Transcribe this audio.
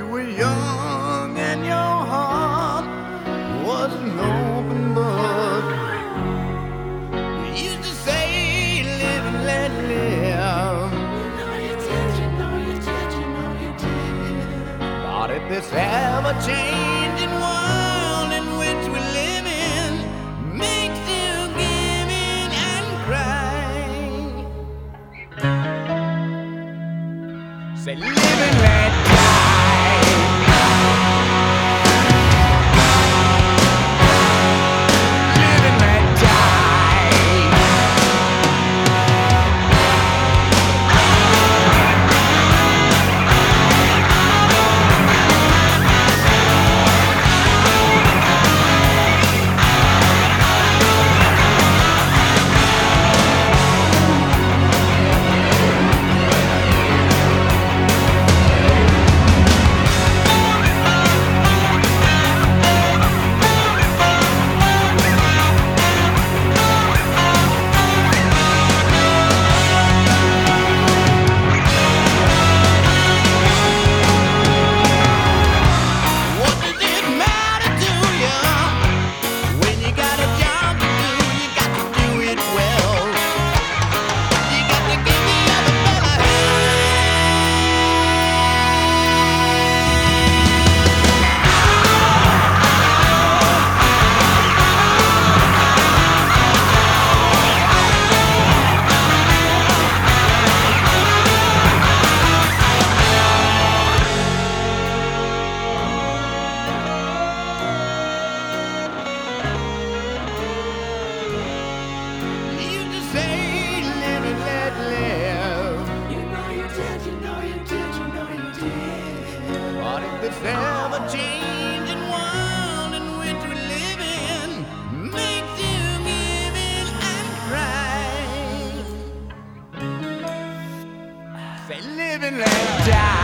you were young and your heart was an open book. You used to say, live and let live. But if this ever-changing world in which we live in makes you give in and cry, say live and let die. Live and let die. This ever-changing world in which we live in makes you give in and cry. Say live and let die.